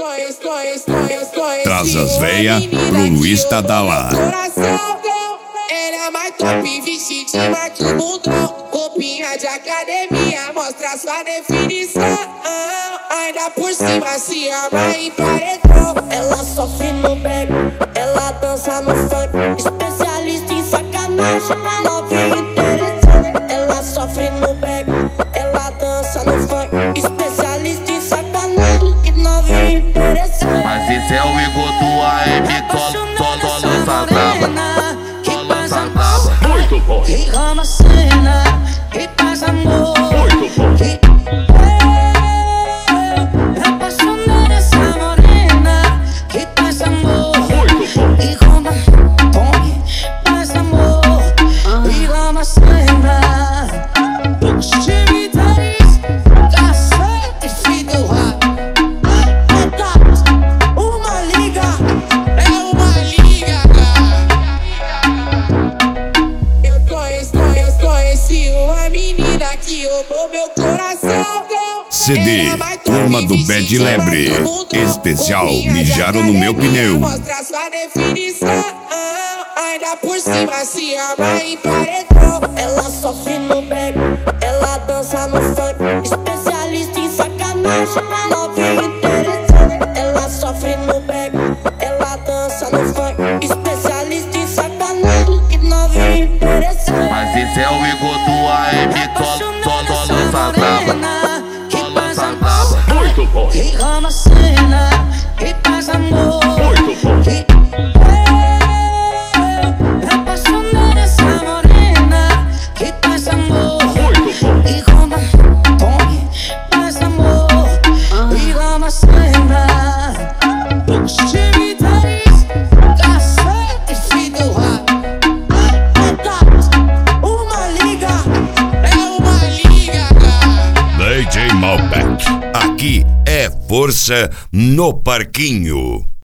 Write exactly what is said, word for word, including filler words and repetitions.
Traz as véia pro Luiz Tadalá. Ela é mais top, vestidinha que o mundão. Roupinha de academia, mostra sua definição. Ainda por cima se ama em paredão. Ela sofre no back, ela dança no funk. Especialista em sacanagem, novinha interessante. Ela sofre no back, ela dança no funk. Especialista em sacanagem, novinha interessante. Mas esse é o Igor do A M, só lança braba. Muito bom. Que ama cena, que faz amor. Muito bom. Que é apaixonada essa morena, que faz amor. Muito bom. E como come, faz amor. E ama cena. Extremidades, cacete, filho do rap. Uma liga, É uma liga, Eu conheço, conheço, conheci uma menina que roubou meu coração. C D Turma do Bad Lebre. Especial Mijaram no Meu Pneu. Mostra sua definição. Ainda por cima se ama em paredão. ela sofre no back, ela dança no funk. Especialista em sacanagem, novinha interessante. Ela sofre no back, ela dança no funk. Especialista em sacanagem, novinha interessante. Mas esse é o Igor do A M, só lança braba. Só lança braba. Muito bom. Que ama cena, que faz amor. Muito bom. Que é apaixonada essa morena, que faz amor. Muito bom. E como come, faz amor. E ama cena. Extremidades, cacete, filho do rap. Uma liga, É uma liga, D J Malbec. Aqui é força no parquinho.